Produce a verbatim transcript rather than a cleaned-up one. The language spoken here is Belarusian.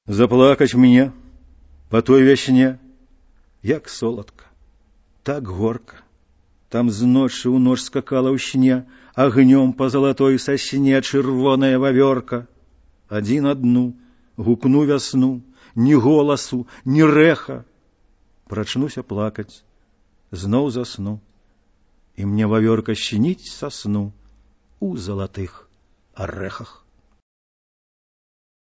Заплакать мне по той вясне, як соладка, так горка. Там з ночы ў ноч скакала ў сне, агнём по золотой сосне чырвоная вавёрка. Адзін адну гукну вясну, ні голасу, ні рэха. Прачнуся плакаць, зноў засну, і мне вавёрка шчыніць са сну у залатых арэхах.